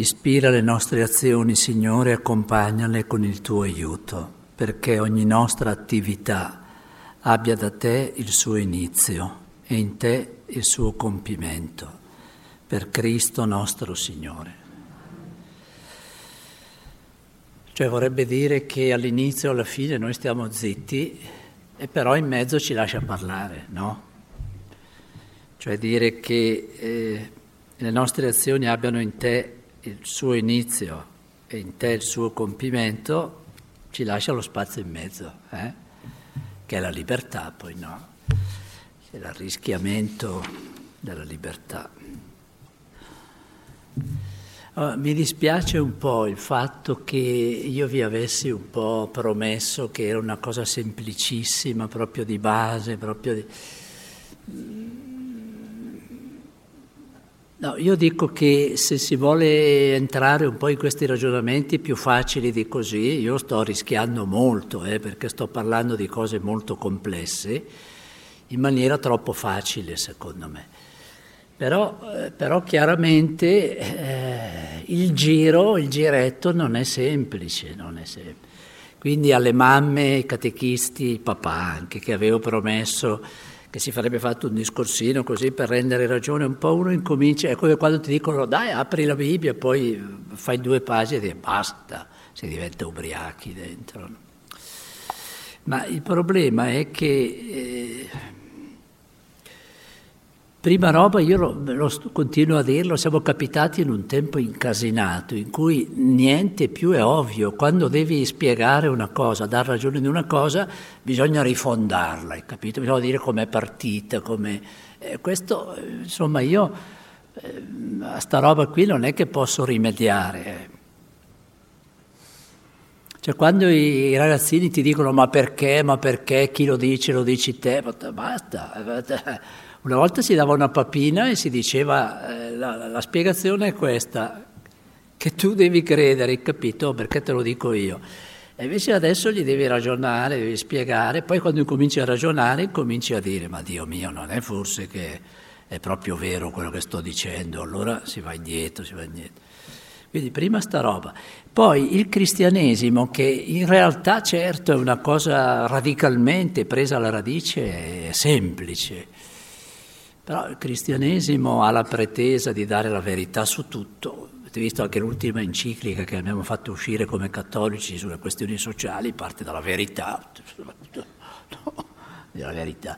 Ispira le nostre azioni, Signore, accompagnale con il tuo aiuto, perché ogni nostra attività abbia da te il suo inizio e in te il suo compimento. Per Cristo nostro Signore. Cioè vorrebbe dire che all'inizio e alla fine noi stiamo zitti e però in mezzo ci lascia parlare, no? Cioè dire che le nostre azioni abbiano in te il suo inizio e in te il suo compimento, ci lascia lo spazio in mezzo, che è la libertà poi, no? È l'arrischiamento della libertà. Allora, mi dispiace un po' il fatto che io vi avessi un po' promesso che era una cosa semplicissima, proprio di base, proprio di... No, io dico che se si vuole entrare un po' in questi ragionamenti più facili di così, io sto rischiando molto, perché sto parlando di cose molto complesse, in maniera troppo facile secondo me. Però chiaramente il giretto non è semplice, Quindi alle mamme, ai catechisti, ai papà anche, che avevo promesso che si farebbe fatto un discorsino così per rendere ragione, un po' uno incomincia, è come quando ti dicono dai apri la Bibbia, poi fai 2 pagine e basta, si diventa ubriachi dentro. Ma il problema è che... Prima roba, io lo continuo a dirlo, siamo capitati in un tempo incasinato in cui niente più è ovvio. Quando devi spiegare una cosa, dar ragione di una cosa, bisogna rifondarla, hai capito? Bisogna dire com'è partita, questo, insomma, io a sta roba qui non è che posso rimediare. Cioè quando i ragazzini ti dicono ma perché, chi lo dici te, basta. Una volta si dava una papina e si diceva la spiegazione è questa, che tu devi credere, hai capito? Perché te lo dico io. E invece adesso gli devi ragionare, devi spiegare, poi quando incominci a ragionare incominci a dire ma Dio mio, non è forse che è proprio vero quello che sto dicendo, allora si va indietro. Quindi prima sta roba. Poi il cristianesimo, che in realtà certo è una cosa radicalmente presa alla radice, è semplice. Però il cristianesimo ha la pretesa di dare la verità su tutto. Avete visto anche l'ultima enciclica che abbiamo fatto uscire come cattolici sulle questioni sociali, parte dalla verità, della verità.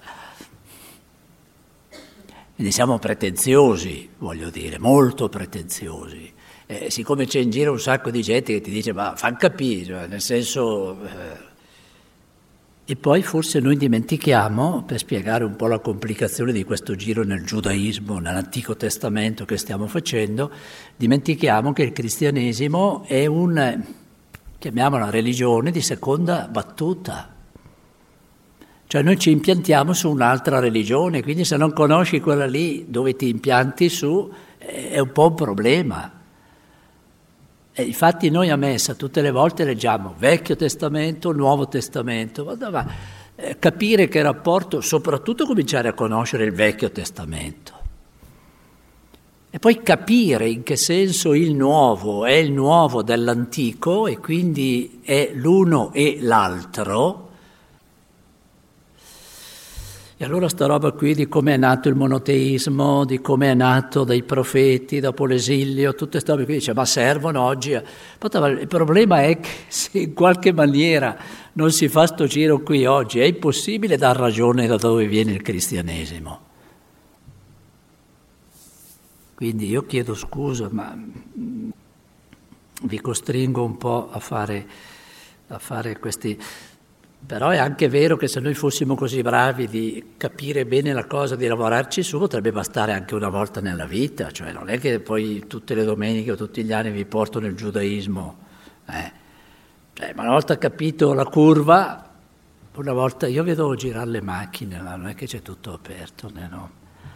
Quindi siamo pretenziosi, voglio dire, molto pretenziosi. Siccome c'è in giro un sacco di gente che ti dice ma fan capire, cioè, nel senso... E poi forse noi dimentichiamo, per spiegare un po' la complicazione di questo giro nel giudaismo, nell'Antico Testamento che stiamo facendo, dimentichiamo che il cristianesimo è chiamiamola religione di seconda battuta. Cioè noi ci impiantiamo su un'altra religione, quindi se non conosci quella lì dove ti impianti su è un po' un problema. E infatti noi a messa tutte le volte leggiamo Vecchio Testamento, Nuovo Testamento, ma capire che rapporto, soprattutto cominciare a conoscere il Vecchio Testamento e poi capire in che senso il nuovo è il nuovo dell'antico e quindi è l'uno e l'altro. E allora sta roba qui di come è nato il monoteismo, di come è nato dai profeti, dopo l'esilio, tutte queste robe qui, dice ma servono oggi? Il problema è che se in qualche maniera non si fa sto giro qui oggi, è impossibile dar ragione da dove viene il cristianesimo. Quindi io chiedo scusa, ma vi costringo un po' a fare questi... Però è anche vero che se noi fossimo così bravi di capire bene la cosa, di lavorarci su, potrebbe bastare anche una volta nella vita, cioè non è che poi tutte le domeniche o tutti gli anni vi porto nel giudaismo. Cioè, ma una volta capito la curva, una volta io vedo girare le macchine, ma non è che c'è tutto aperto, no?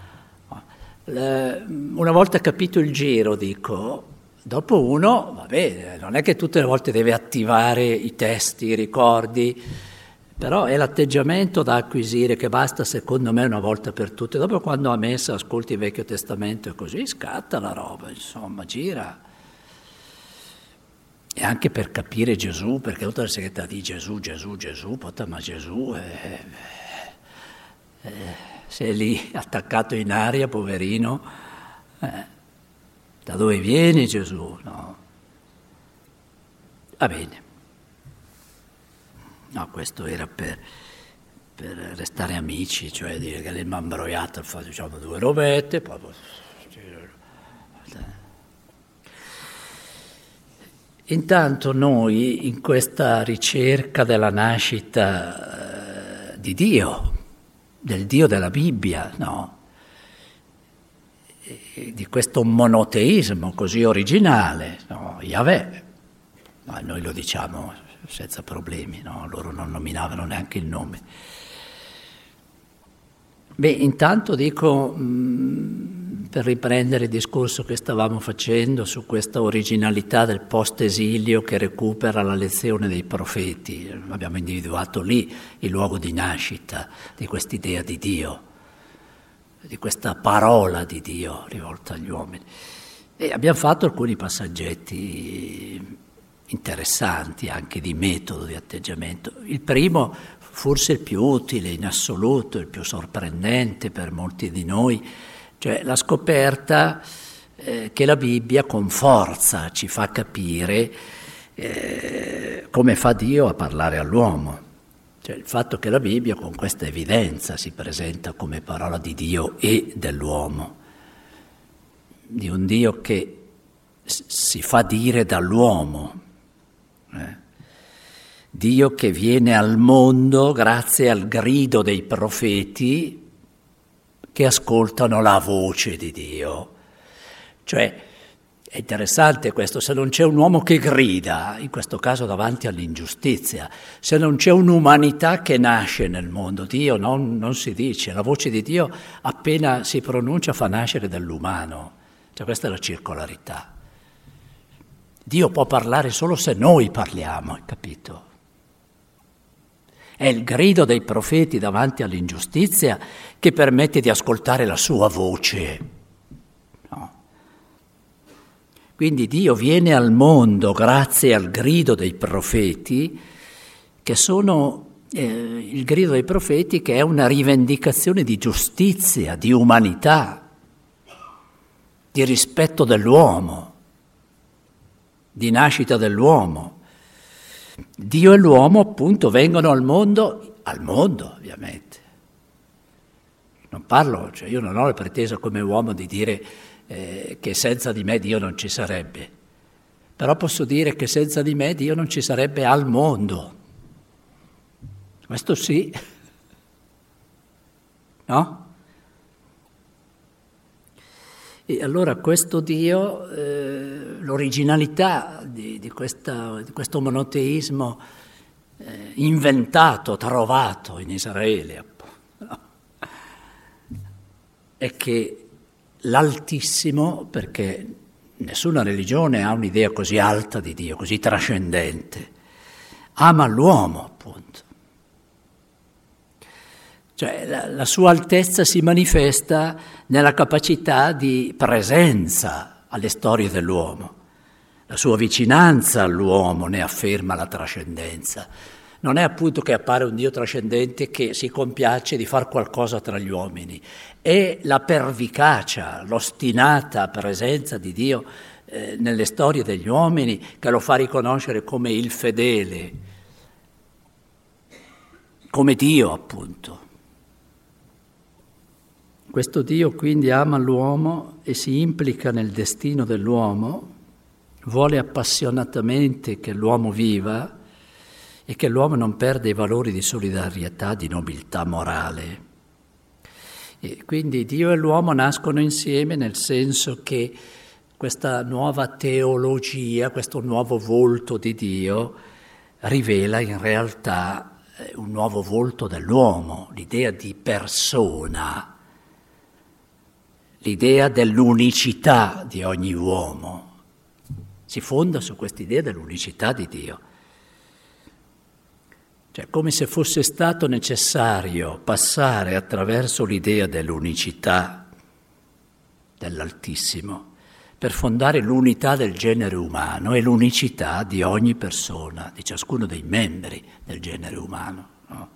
Una volta capito il giro, dico... Dopo uno, va bene, non è che tutte le volte deve attivare i testi, i ricordi, però è l'atteggiamento da acquisire che basta secondo me una volta per tutte. Dopo quando a messa ascolti il Vecchio Testamento e così scatta la roba, insomma, gira. e anche per capire Gesù, perché tutta la segreta di Gesù, ma Gesù se è lì attaccato in aria, poverino, da dove viene Gesù? No. Va bene. No, questo era per restare amici, cioè dire che l'imbrogliata fa, diciamo, 2 robette, poi... Intanto noi, in questa ricerca della nascita di Dio, del Dio della Bibbia, no? E di questo monoteismo così originale, no? Yahweh, ma noi lo diciamo senza problemi, no? Loro non nominavano neanche il nome. Beh, intanto dico, per riprendere il discorso che stavamo facendo su questa originalità del post-esilio che recupera la lezione dei profeti, abbiamo individuato lì il luogo di nascita di quest'idea di Dio, di questa parola di Dio rivolta agli uomini. E abbiamo fatto alcuni passaggetti interessanti, anche di metodo, di atteggiamento. Il primo, forse il più utile in assoluto, il più sorprendente per molti di noi, cioè la scoperta che la Bibbia con forza ci fa capire come fa Dio a parlare all'uomo. Cioè il fatto che la Bibbia con questa evidenza si presenta come parola di Dio e dell'uomo, di un Dio che si fa dire dall'uomo, Dio che viene al mondo grazie al grido dei profeti che ascoltano la voce di Dio. Cioè, è interessante questo, se non c'è un uomo che grida, in questo caso davanti all'ingiustizia, se non c'è un'umanità che nasce nel mondo, Dio non si dice, la voce di Dio appena si pronuncia fa nascere dall'umano, cioè questa è la circolarità. Dio può parlare solo se noi parliamo, hai capito? È il grido dei profeti davanti all'ingiustizia che permette di ascoltare la sua voce. No. Quindi Dio viene al mondo grazie al grido dei profeti, che sono il grido dei profeti che è una rivendicazione di giustizia, di umanità, di rispetto dell'uomo, di nascita dell'uomo. Dio e l'uomo appunto vengono al mondo ovviamente. Non parlo, cioè io non ho la pretesa come uomo di dire che senza di me Dio non ci sarebbe, però posso dire che senza di me Dio non ci sarebbe al mondo. Questo sì, no? E allora questo Dio, l'originalità di questo monoteismo inventato, trovato in Israele, no? È che l'Altissimo, perché nessuna religione ha un'idea così alta di Dio, così trascendente, ama l'uomo, appunto. Cioè la sua altezza si manifesta nella capacità di presenza alle storie dell'uomo. La sua vicinanza all'uomo ne afferma la trascendenza. Non è appunto che appare un Dio trascendente che si compiace di far qualcosa tra gli uomini. È la pervicacia, l'ostinata presenza di Dio nelle storie degli uomini che lo fa riconoscere come il fedele, come Dio appunto. Questo Dio quindi ama l'uomo e si implica nel destino dell'uomo, vuole appassionatamente che l'uomo viva e che l'uomo non perda i valori di solidarietà, di nobiltà morale. E quindi Dio e l'uomo nascono insieme nel senso che questa nuova teologia, questo nuovo volto di Dio rivela in realtà un nuovo volto dell'uomo, l'idea di persona, l'idea dell'unicità di ogni uomo. Si fonda su quest'idea dell'unicità di Dio. Cioè, come se fosse stato necessario passare attraverso l'idea dell'unicità dell'Altissimo per fondare l'unità del genere umano e l'unicità di ogni persona, di ciascuno dei membri del genere umano. No?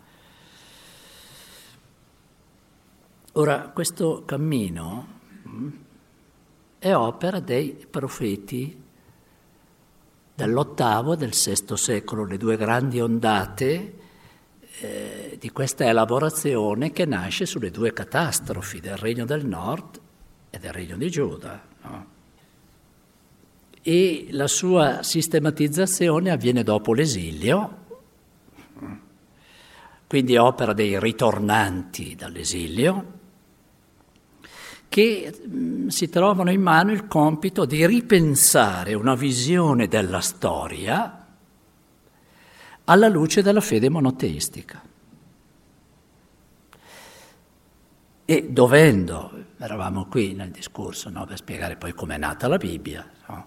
Ora, questo cammino è opera dei profeti dell'VIII e del VI secolo, le due grandi ondate di questa elaborazione che nasce sulle due catastrofi del Regno del Nord e del Regno di Giuda. No? E la sua sistematizzazione avviene dopo l'esilio, quindi è opera dei ritornanti dall'esilio, che si trovano in mano il compito di ripensare una visione della storia alla luce della fede monoteistica. E dovendo, eravamo qui nel discorso, no, per spiegare poi com'è nata la Bibbia, no?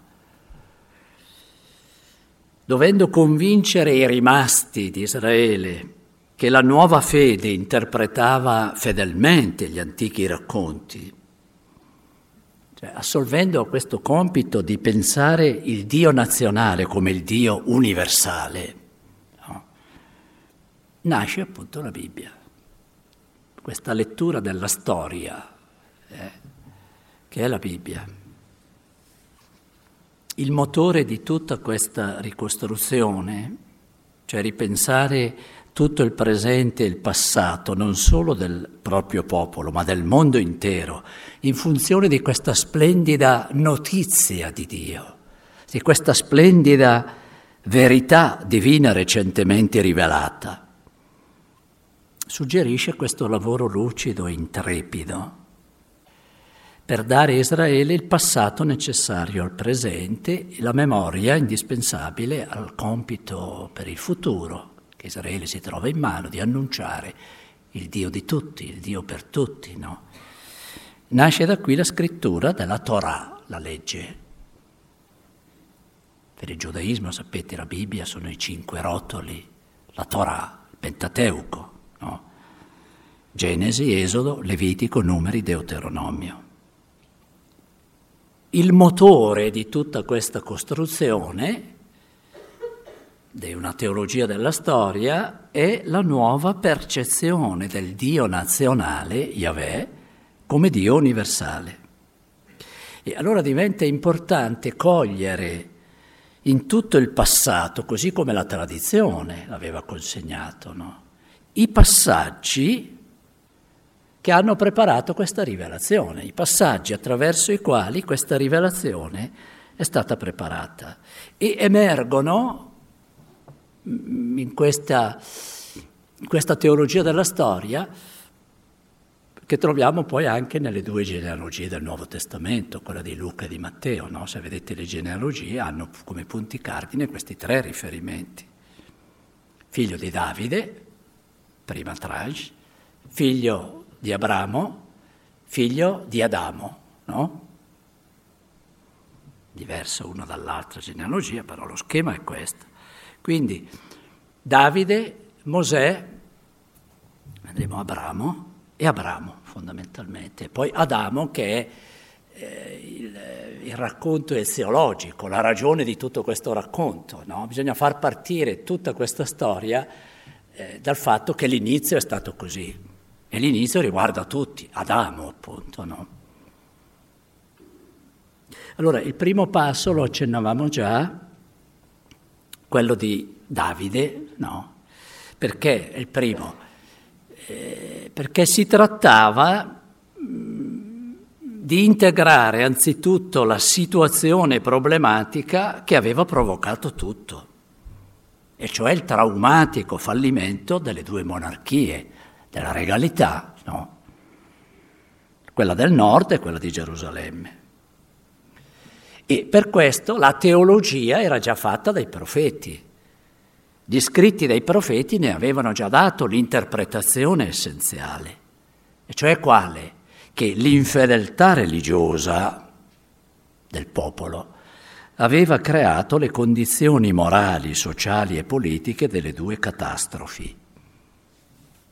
Dovendo convincere i rimasti di Israele che la nuova fede interpretava fedelmente gli antichi racconti, cioè assolvendo questo compito di pensare il Dio nazionale come il Dio universale, no? Nasce appunto la Bibbia, questa lettura della storia, che è la Bibbia. Il motore di tutta questa ricostruzione, cioè ripensare tutto il presente e il passato, non solo del proprio popolo, ma del mondo intero, in funzione di questa splendida notizia di Dio, di questa splendida verità divina recentemente rivelata. Suggerisce questo lavoro lucido e intrepido per dare a Israele il passato necessario al presente e la memoria indispensabile al compito per il futuro che Israele si trova in mano di annunciare il Dio di tutti, il Dio per tutti, no? Nasce da qui la scrittura della Torah, la legge. Per il giudaismo, sapete, la Bibbia sono i 5 rotoli, la Torah, il Pentateuco, no? Genesi, Esodo, Levitico, Numeri, Deuteronomio. Il motore di tutta questa costruzione, di una teologia della storia, è la nuova percezione del Dio nazionale, Yahweh, come Dio universale. E allora diventa importante cogliere in tutto il passato, così come la tradizione l'aveva consegnato, no? I passaggi che hanno preparato questa rivelazione, i passaggi attraverso i quali questa rivelazione è stata preparata. E emergono in questa teologia della storia, che troviamo poi anche nelle due genealogie del Nuovo Testamento, quella di Luca e di Matteo, no? Se vedete le genealogie hanno come punti cardine questi 3 riferimenti. Figlio di Davide, prima tranche, figlio di Abramo, figlio di Adamo, no? Diverso uno dall'altra genealogia, però lo schema è questo. Quindi Davide, Mosè, vedremo Abramo e Abramo fondamentalmente, poi Adamo che è il racconto eziologico, la ragione di tutto questo racconto, no? Bisogna far partire tutta questa storia dal fatto che l'inizio è stato così. E l'inizio riguarda tutti, Adamo appunto, no? Allora, il primo passo lo accennavamo già, quello di Davide, no? Perché è il primo? Perché si trattava di integrare anzitutto la situazione problematica che aveva provocato tutto, e cioè il traumatico fallimento delle due monarchie, della regalità, no? Quella del nord e quella di Gerusalemme. E per questo la teologia era già fatta dai profeti. Gli scritti dei profeti ne avevano già dato l'interpretazione essenziale, e cioè quale? Che l'infedeltà religiosa del popolo aveva creato le condizioni morali, sociali e politiche delle due catastrofi.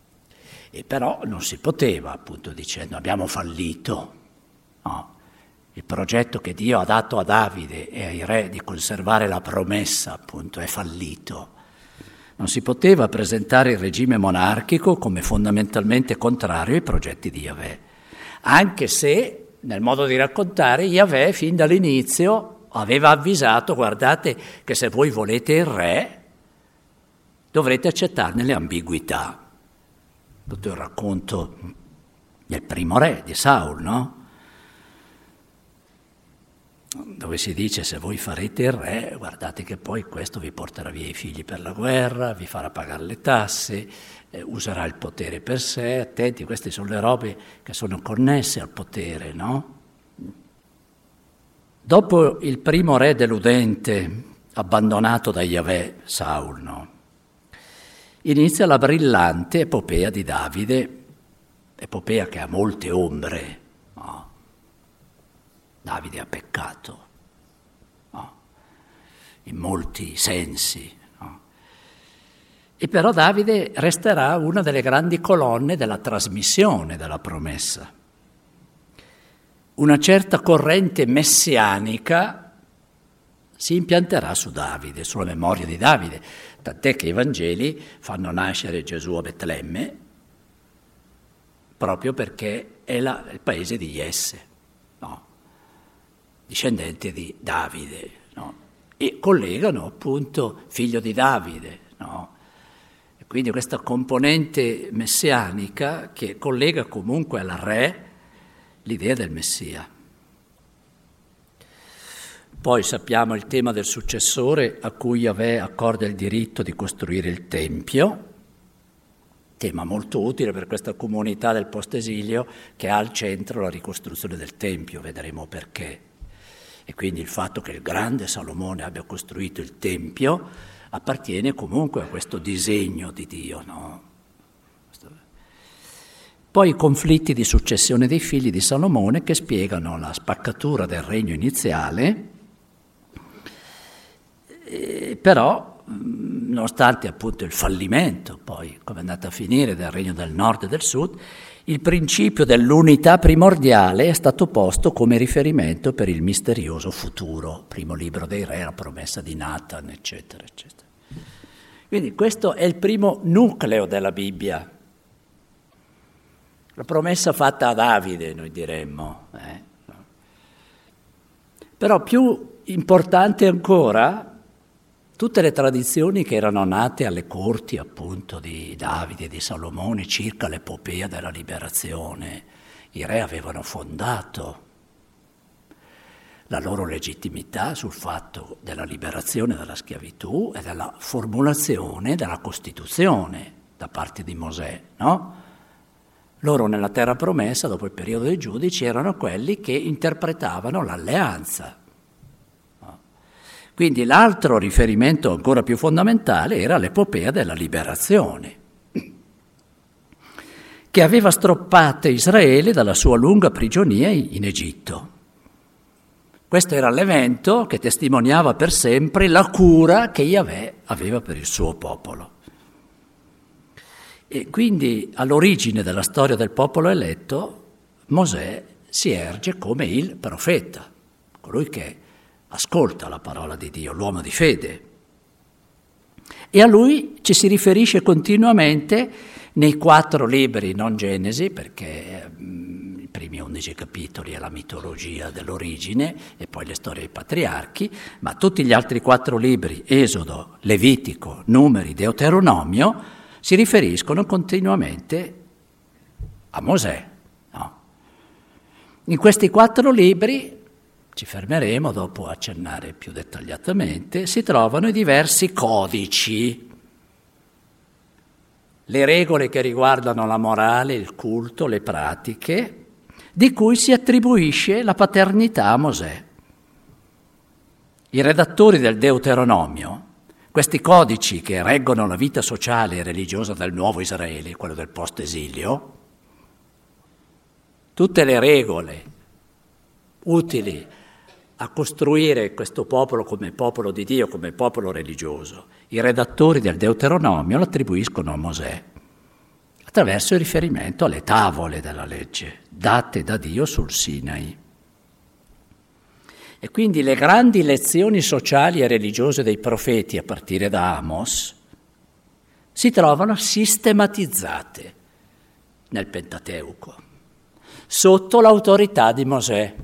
E però non si poteva, appunto dicendo, abbiamo fallito, no? il progetto che Dio ha dato a Davide e ai re di conservare la promessa, appunto, è fallito. Non si poteva presentare il regime monarchico come fondamentalmente contrario ai progetti di Yahweh, anche se, nel modo di raccontare, Yahweh fin dall'inizio aveva avvisato: guardate che se voi volete il re, dovrete accettarne le ambiguità. Tutto il racconto del primo re, di Saul, no? Dove si dice: se voi farete il re, guardate che poi questo vi porterà via i figli per la guerra, vi farà pagare le tasse, userà il potere per sé. Attenti, queste sono le robe che sono connesse al potere, no? Dopo il primo re deludente, abbandonato da Yahweh, Saul, no? Inizia la brillante epopea di Davide, epopea che ha molte ombre, no? Davide ha peccato, no? In molti sensi, no? E però Davide resterà una delle grandi colonne della trasmissione della promessa. Una certa corrente messianica si impianterà su Davide, sulla memoria di Davide, tant'è che i Vangeli fanno nascere Gesù a Betlemme proprio perché è il paese di Jesse, no? Discendente di Davide, no? E collegano appunto figlio di Davide, no? E quindi questa componente messianica che collega comunque al re l'idea del Messia. Poi sappiamo il tema del successore a cui Yahweh accorda il diritto di costruire il Tempio, tema molto utile per questa comunità del post-esilio che ha al centro la ricostruzione del Tempio, vedremo perché. E quindi il fatto che il grande Salomone abbia costruito il Tempio appartiene comunque a questo disegno di Dio, no? Poi i conflitti di successione dei figli di Salomone che spiegano la spaccatura del regno iniziale, però nonostante appunto il fallimento, poi come è andata a finire, del regno del nord e del sud, il principio dell'unità primordiale è stato posto come riferimento per il misterioso futuro, primo libro dei re, la promessa di Nathan, eccetera, eccetera. Quindi questo è il primo nucleo della Bibbia. La promessa fatta a Davide, noi diremmo. Però più importante ancora, tutte le tradizioni che erano nate alle corti appunto di Davide e di Salomone circa l'epopea della liberazione. I re avevano fondato la loro legittimità sul fatto della liberazione dalla schiavitù e della formulazione della Costituzione da parte di Mosè, no? Loro nella terra promessa, dopo il periodo dei giudici, erano quelli che interpretavano l'alleanza. Quindi l'altro riferimento ancora più fondamentale era l'epopea della liberazione, che aveva stroppato Israele dalla sua lunga prigionia in Egitto. Questo era l'evento che testimoniava per sempre la cura che Yahweh aveva per il suo popolo. E quindi all'origine della storia del popolo eletto Mosè si erge come il profeta, colui che ascolta la parola di Dio, l'uomo di fede. E a lui ci si riferisce continuamente nei 4 libri, non Genesi, perché i primi 11 capitoli è la mitologia dell'origine e poi le storie dei patriarchi, ma tutti gli altri 4 libri, Esodo, Levitico, Numeri, Deuteronomio, si riferiscono continuamente a Mosè, no? In questi 4 libri, ci fermeremo dopo a accennare più dettagliatamente, si trovano i diversi codici, le regole che riguardano la morale, il culto, le pratiche, di cui si attribuisce la paternità a Mosè. I redattori del Deuteronomio, questi codici che reggono la vita sociale e religiosa del nuovo Israele, quello del post-esilio, tutte le regole utili a costruire questo popolo come popolo di Dio, come popolo religioso, i redattori del Deuteronomio lo attribuiscono a Mosè attraverso il riferimento alle tavole della legge, date da Dio sul Sinai. E quindi le grandi lezioni sociali e religiose dei profeti, a partire da Amos, si trovano sistematizzate nel Pentateuco, sotto l'autorità di Mosè.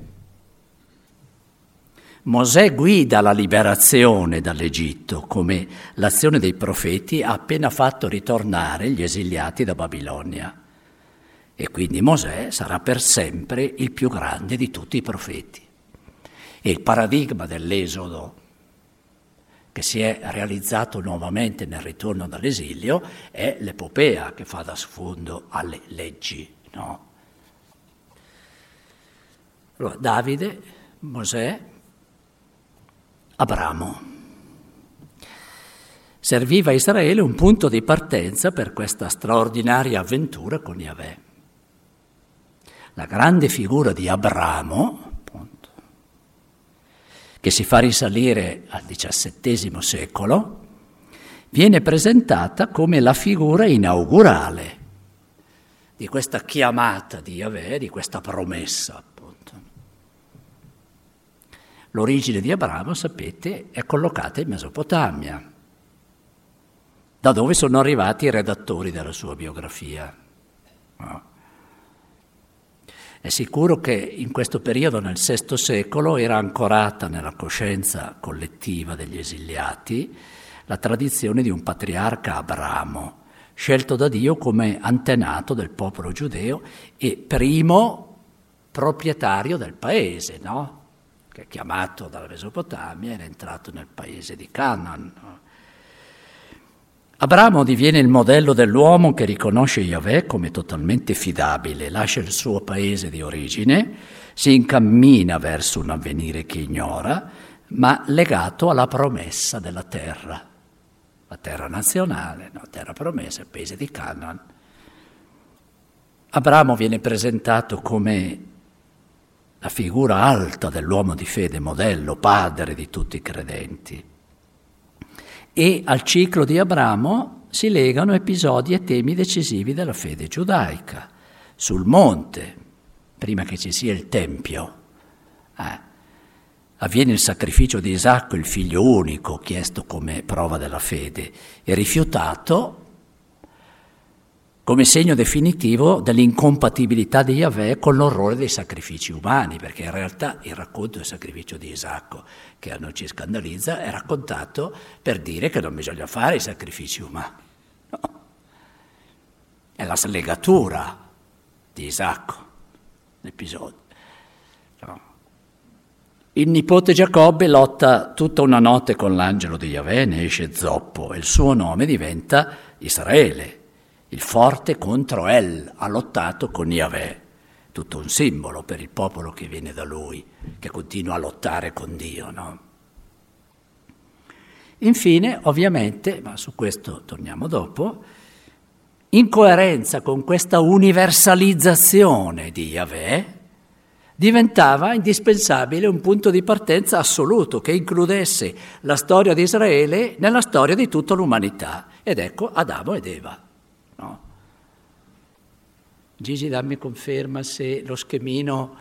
Mosè guida la liberazione dall'Egitto, come l'azione dei profeti ha appena fatto ritornare gli esiliati da Babilonia. E quindi Mosè sarà per sempre il più grande di tutti i profeti. E il paradigma dell'Esodo, che si è realizzato nuovamente nel ritorno dall'esilio, è l'epopea che fa da sfondo alle leggi, no? Allora, Davide, Mosè, Abramo. Serviva a Israele un punto di partenza per questa straordinaria avventura con Yahweh. La grande figura di Abramo, appunto, che si fa risalire al XVII secolo, viene presentata come la figura inaugurale di questa chiamata di Yahweh, di questa promessa, appunto. L'origine di Abramo, sapete, è collocata in Mesopotamia, da dove sono arrivati i redattori della sua biografia. No. È sicuro che in questo periodo, nel VI secolo, era ancorata nella coscienza collettiva degli esiliati la tradizione di un patriarca Abramo, scelto da Dio come antenato del popolo giudeo e primo proprietario del paese, no? Che è chiamato dalla Mesopotamia, era entrato nel paese di Canaan. Abramo diviene il modello dell'uomo che riconosce Yahweh come totalmente fidabile, lascia il suo paese di origine, si incammina verso un avvenire che ignora, ma legato alla promessa della terra, la terra nazionale, no? Terra promessa, il paese di Canaan. Abramo viene presentato come la figura alta dell'uomo di fede, modello, padre di tutti i credenti. E al ciclo di Abramo si legano episodi e temi decisivi della fede giudaica. Sul monte, prima che ci sia il Tempio, avviene il sacrificio di Isacco, il figlio unico, chiesto come prova della fede, e rifiutato come segno definitivo dell'incompatibilità di Yahweh con l'orrore dei sacrifici umani, perché in realtà il racconto del sacrificio di Isacco, che a noi ci scandalizza, è raccontato per dire che non bisogna fare i sacrifici umani. No. È la slegatura di Isacco, l'episodio. No. Il nipote Giacobbe lotta tutta una notte con l'angelo di Yahweh, ne esce zoppo, e il suo nome diventa Israele. Il forte contro El ha lottato con Yahweh, tutto un simbolo per il popolo che viene da lui, che continua a lottare con Dio, no? Infine, ovviamente, ma su questo torniamo dopo, in coerenza con questa universalizzazione di Yahweh, diventava indispensabile un punto di partenza assoluto che includesse la storia di Israele nella storia di tutta l'umanità. Ed ecco Adamo ed Eva. No. Gigi, dammi conferma se lo schemino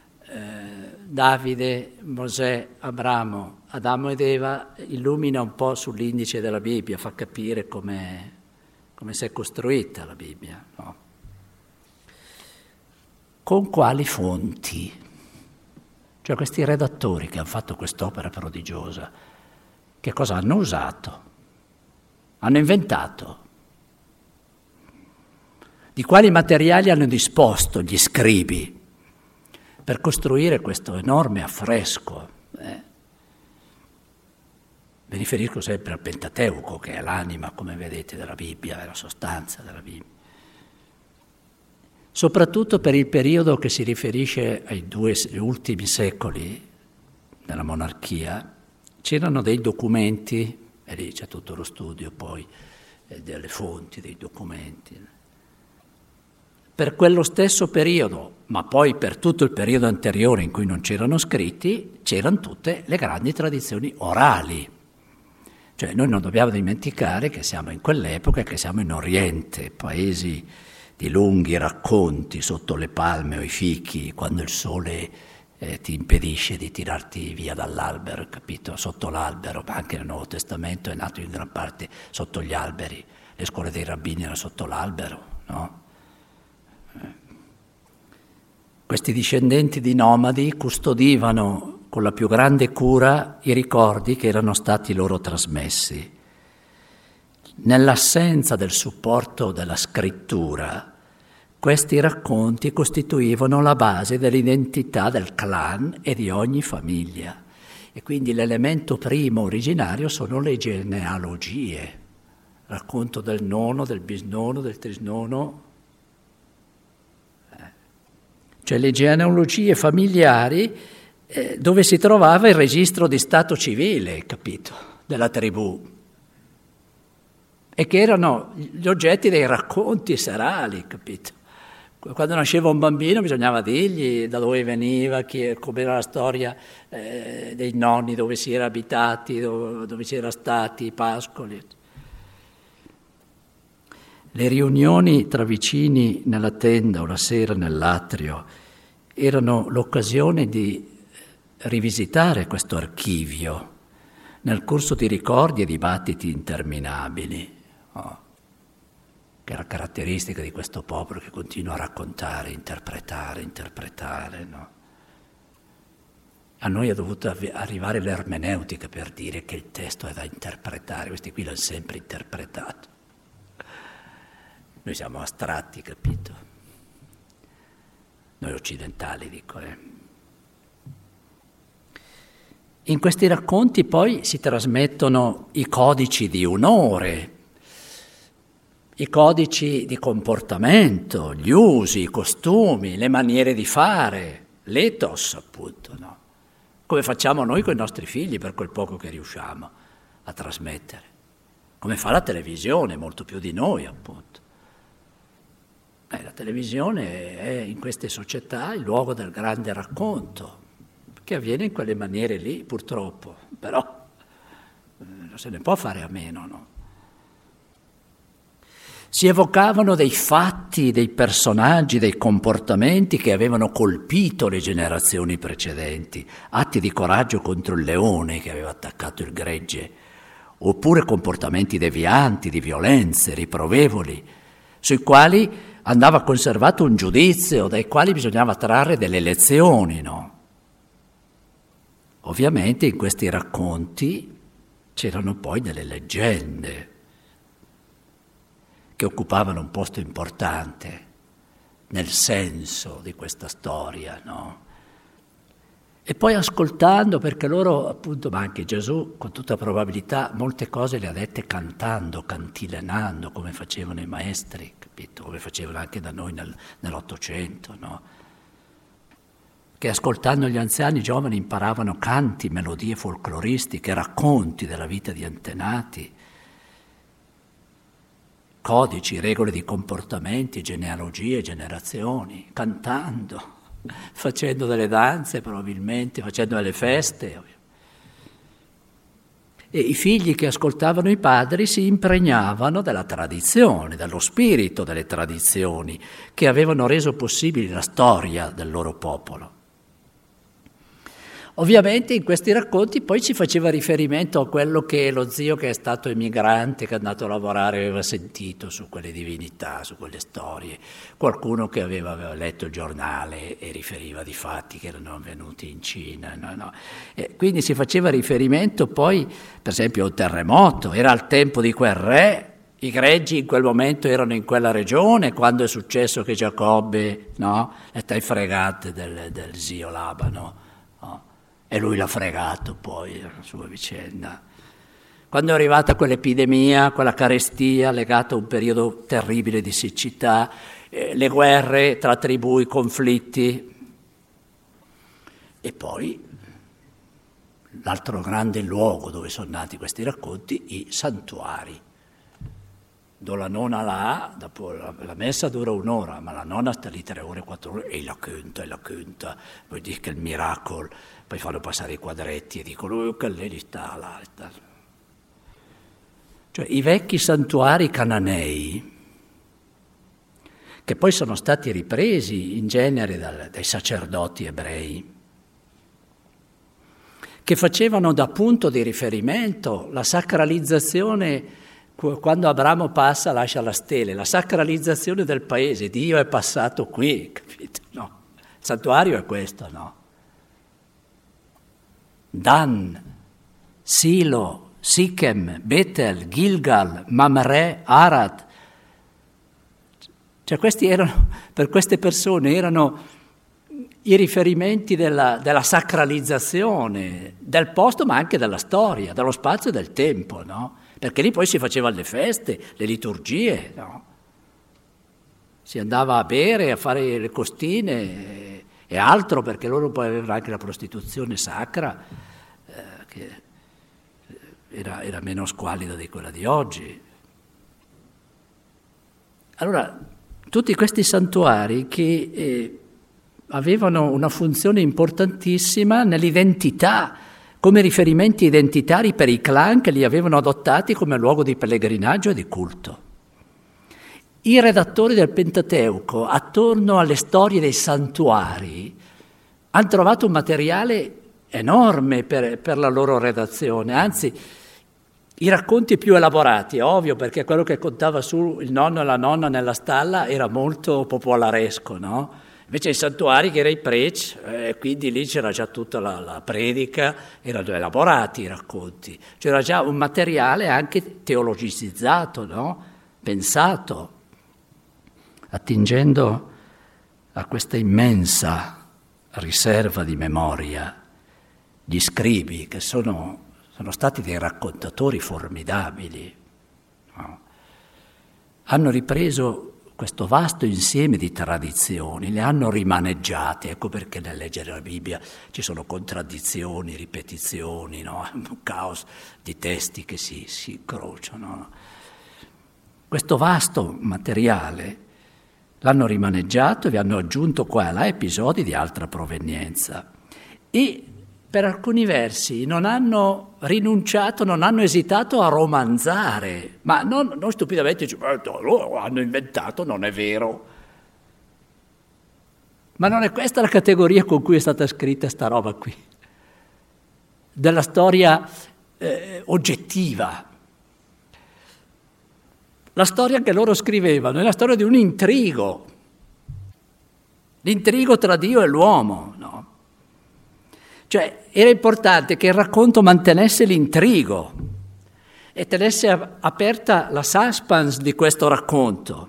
Davide, Mosè, Abramo, Adamo ed Eva illumina un po' sull'indice della Bibbia, fa capire come si è costruita la Bibbia. No. Con quali fonti? Cioè questi redattori che hanno fatto quest'opera prodigiosa, che cosa hanno usato? Hanno inventato? Di quali materiali hanno disposto gli scribi per costruire questo enorme affresco? Mi riferisco sempre al Pentateuco, che è l'anima, come vedete, della Bibbia, è la sostanza della Bibbia. Soprattutto per il periodo che si riferisce ai due ultimi secoli della monarchia, c'erano dei documenti, e lì c'è tutto lo studio poi delle fonti, dei documenti. Per quello stesso periodo, ma poi per tutto il periodo anteriore in cui non c'erano scritti, c'erano tutte le grandi tradizioni orali. Cioè noi non dobbiamo dimenticare che siamo in quell'epoca e che siamo in Oriente, paesi di lunghi racconti sotto le palme o i fichi, quando il sole ti impedisce di tirarti via dall'albero, capito? Sotto l'albero, ma anche nel Nuovo Testamento è nato in gran parte sotto gli alberi. Le scuole dei rabbini erano sotto l'albero, no? Questi discendenti di nomadi custodivano con la più grande cura i ricordi che erano stati loro trasmessi. Nell'assenza del supporto della scrittura, questi racconti costituivano la base dell'identità del clan e di ogni famiglia. E quindi l'elemento primo originario sono le genealogie. Racconto del nonno, del bisnonno, del trisnonno. Cioè le genealogie familiari dove si trovava il registro di stato civile, capito, della tribù. E che erano gli oggetti dei racconti serali, capito? Quando nasceva un bambino bisognava dirgli da dove veniva, com'era la storia dei nonni, dove si era abitati, dove si era stati, i pascoli. Le riunioni tra vicini nella tenda o la sera nell'atrio erano l'occasione di rivisitare questo archivio nel corso di ricordi e dibattiti interminabili, che è la caratteristica di questo popolo che continua a raccontare, interpretare, no? A noi è dovuta arrivare l'ermeneutica per dire che il testo è da interpretare, questi qui l'hanno sempre interpretato. Noi siamo astratti, capito? Noi occidentali, dico. In questi racconti poi si trasmettono i codici di onore, i codici di comportamento, gli usi, i costumi, le maniere di fare, l'ethos appunto, no? Come facciamo noi con i nostri figli per quel poco che riusciamo a trasmettere, come fa la televisione, molto più di noi appunto. La televisione è in queste società il luogo del grande racconto, che avviene in quelle maniere lì purtroppo, però non se ne può fare a meno, no? Si evocavano dei fatti, dei personaggi, dei comportamenti che avevano colpito le generazioni precedenti, atti di coraggio contro il leone che aveva attaccato il gregge, oppure comportamenti devianti, di violenze, riprovevoli, sui quali andava conservato un giudizio, dai quali bisognava trarre delle lezioni, no? Ovviamente in questi racconti c'erano poi delle leggende che occupavano un posto importante nel senso di questa storia, no? E poi ascoltando, perché loro appunto, ma anche Gesù con tutta probabilità molte cose le ha dette cantando, cantilenando, come facevano i maestri, capito? Come facevano anche da noi nell'Ottocento, no? Che ascoltando gli anziani, i giovani imparavano canti, melodie folcloristiche, racconti della vita di antenati, codici, regole di comportamenti, genealogie, generazioni, cantando, facendo delle danze probabilmente, facendo delle feste. E i figli che ascoltavano i padri si impregnavano della tradizione, dallo spirito delle tradizioni che avevano reso possibile la storia del loro popolo. Ovviamente in questi racconti poi ci faceva riferimento a quello che lo zio che è stato emigrante, che è andato a lavorare, aveva sentito su quelle divinità, su quelle storie, qualcuno che aveva letto il giornale e riferiva di fatti che erano avvenuti in Cina. No. E quindi si faceva riferimento poi, per esempio, al terremoto, era al tempo di quel re, i greggi in quel momento erano in quella regione, quando è successo che Giacobbe, no, le tai fregate del zio Labano, no? E lui l'ha fregato poi, la sua vicenda. Quando è arrivata quell'epidemia, quella carestia legata a un periodo terribile di siccità, le guerre tra tribù, i conflitti. E poi l'altro grande luogo dove sono nati questi racconti, i santuari. Do la nonna là, dopo la messa dura un'ora, ma la nonna sta lì 3 ore, 4 ore, e la canta, poi dice che è il miracolo, poi fanno passare i quadretti e dicono che lei sta là. Cioè i vecchi santuari cananei, che poi sono stati ripresi in genere dai sacerdoti ebrei, che facevano da punto di riferimento la sacralizzazione, quando Abramo passa lascia la stele, la sacralizzazione del paese, Dio è passato qui, capito? No, il santuario è questo, no? Dan, Silo, Sichem, Betel, Gilgal, Mamre, Arad. Cioè questi erano, per queste persone erano i riferimenti della sacralizzazione del posto, ma anche della storia, dello spazio e del tempo, no? Perché lì poi si facevano le feste, le liturgie, no? Si andava a bere, a fare le costine e altro, perché loro poi avevano anche la prostituzione sacra, che era meno squallida di quella di oggi. Allora, tutti questi santuari che avevano una funzione importantissima nell'identità, come riferimenti identitari per i clan che li avevano adottati come luogo di pellegrinaggio e di culto. I redattori del Pentateuco, attorno alle storie dei santuari, hanno trovato un materiale enorme per la loro redazione, anzi i racconti più elaborati, ovvio, perché quello che contava su il nonno e la nonna nella stalla era molto popolaresco, no? Invece i santuari, che era i preci, quindi lì c'era già tutta la predica, erano elaborati i racconti, c'era già un materiale anche teologicizzato, no? Pensato, attingendo a questa immensa riserva di memoria. Gli scribi, che sono stati dei raccontatori formidabili, no? Hanno ripreso questo vasto insieme di tradizioni, le hanno rimaneggiate, ecco perché nel leggere la Bibbia ci sono contraddizioni, ripetizioni, no? Un caos di testi che si incrociano. No? Questo vasto materiale l'hanno rimaneggiato e vi hanno aggiunto qua e là episodi di altra provenienza. E per alcuni versi non hanno rinunciato, non hanno esitato a romanzare, ma non stupidamente diciamo, loro hanno inventato, non è vero. Ma non è questa la categoria con cui è stata scritta sta roba qui, della storia oggettiva. La storia che loro scrivevano è la storia di un intrigo, l'intrigo tra Dio e l'uomo, no? Cioè, era importante che il racconto mantenesse l'intrigo e tenesse aperta la suspense di questo racconto.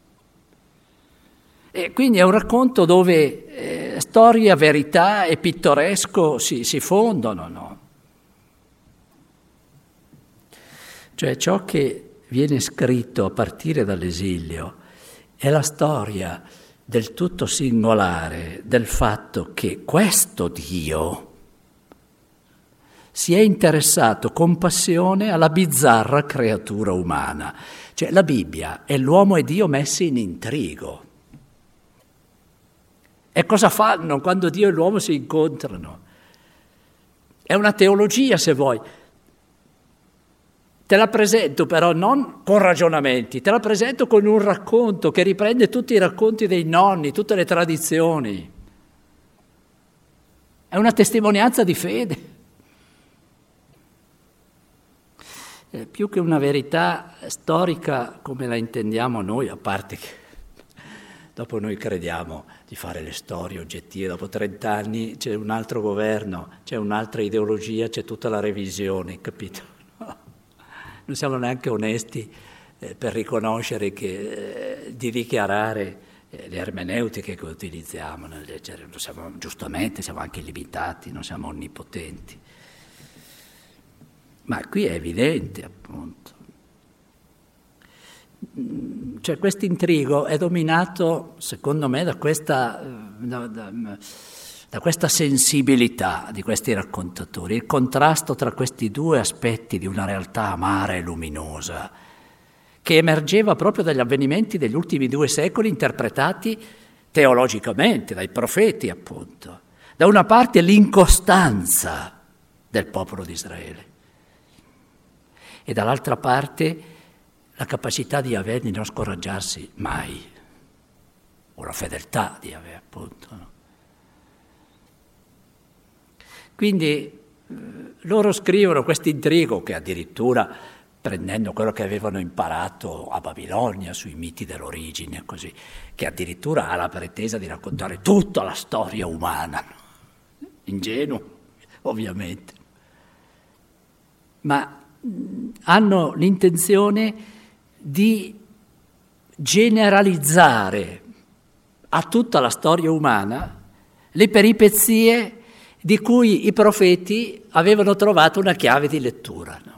E quindi è un racconto dove storia, verità e pittoresco si fondono, no? Cioè, ciò che viene scritto a partire dall'esilio è la storia del tutto singolare del fatto che questo Dio si è interessato con passione alla bizzarra creatura umana. Cioè la Bibbia è l'uomo e Dio messi in intrigo. E cosa fanno quando Dio e l'uomo si incontrano? È una teologia, se vuoi. Te la presento però non con ragionamenti, te la presento con un racconto che riprende tutti i racconti dei nonni, tutte le tradizioni. È una testimonianza di fede. Più che una verità storica come la intendiamo noi, a parte che dopo noi crediamo di fare le storie oggettive, dopo 30 anni c'è un altro governo, c'è un'altra ideologia, c'è tutta la revisione, capito? No. Non siamo neanche onesti per riconoscere di dichiarare le ermeneutiche che utilizziamo nel leggere, giustamente siamo anche limitati, non siamo onnipotenti. Ma qui è evidente, appunto. Cioè, questo intrigo è dominato, secondo me, da questa sensibilità di questi raccontatori, il contrasto tra questi due aspetti di una realtà amara e luminosa, che emergeva proprio dagli avvenimenti degli ultimi 2 secoli, interpretati teologicamente dai profeti, appunto. Da una parte l'incostanza del popolo di Israele, e dall'altra parte la capacità di Yahweh di non scoraggiarsi mai, o la fedeltà di Yahweh, appunto. No? Quindi loro scrivono questo intrigo che addirittura, prendendo quello che avevano imparato a Babilonia sui miti dell'origine, così, che addirittura ha la pretesa di raccontare tutta la storia umana, ingenuo ovviamente, ma hanno l'intenzione di generalizzare a tutta la storia umana le peripezie di cui i profeti avevano trovato una chiave di lettura. No?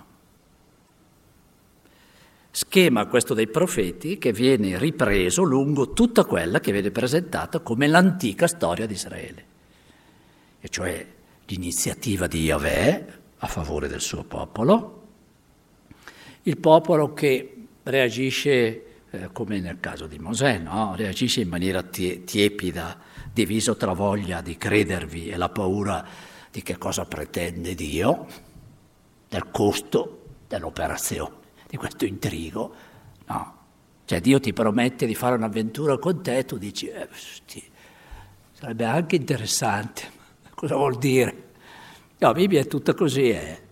Schema questo dei profeti che viene ripreso lungo tutta quella che viene presentata come l'antica storia di Israele, e cioè l'iniziativa di Yahweh a favore del suo popolo, il popolo che reagisce come nel caso di Mosè, no? Reagisce in maniera tiepida, diviso tra voglia di credervi e la paura di che cosa pretende Dio, del costo dell'operazione, di questo intrigo. No. Cioè Dio ti promette di fare un'avventura con te, tu dici, sarebbe anche interessante, cosa vuol dire? No, la Bibbia è tutta così,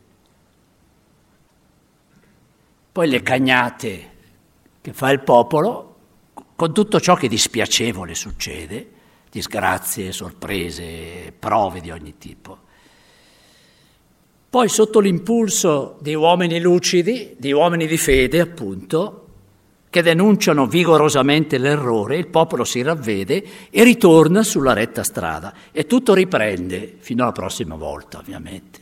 Poi le cagnate che fa il popolo, con tutto ciò che di spiacevole succede, disgrazie, sorprese, prove di ogni tipo. Poi sotto l'impulso di uomini lucidi, di uomini di fede appunto, che denunciano vigorosamente l'errore, il popolo si ravvede e ritorna sulla retta strada e tutto riprende fino alla prossima volta ovviamente.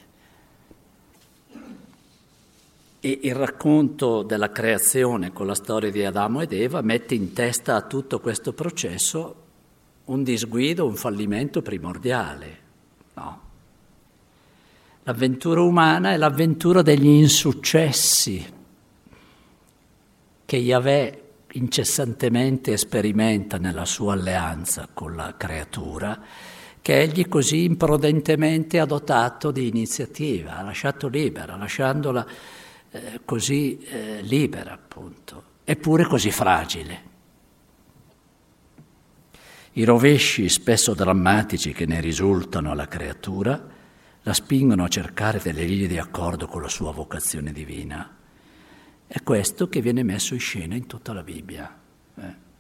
E il racconto della creazione con la storia di Adamo ed Eva mette in testa a tutto questo processo un disguido, un fallimento primordiale. No. L'avventura umana è l'avventura degli insuccessi che Yahweh incessantemente sperimenta nella sua alleanza con la creatura, che egli così imprudentemente ha dotato di iniziativa, ha lasciato libera, lasciandola così libera appunto, eppure così fragile. I rovesci spesso drammatici che ne risultano alla creatura la spingono a cercare delle linee di accordo con la sua vocazione divina. È questo che viene messo in scena in tutta la Bibbia.